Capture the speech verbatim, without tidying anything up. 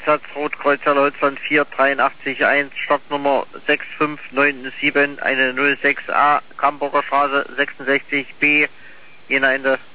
Einsatz Rotkreuz Holzland vier dreiundachtzig eins, Startnummer sechs fünf neun sieben, eine null sechs A, Kamburger Straße sechsundsechzig B, Jena Ende.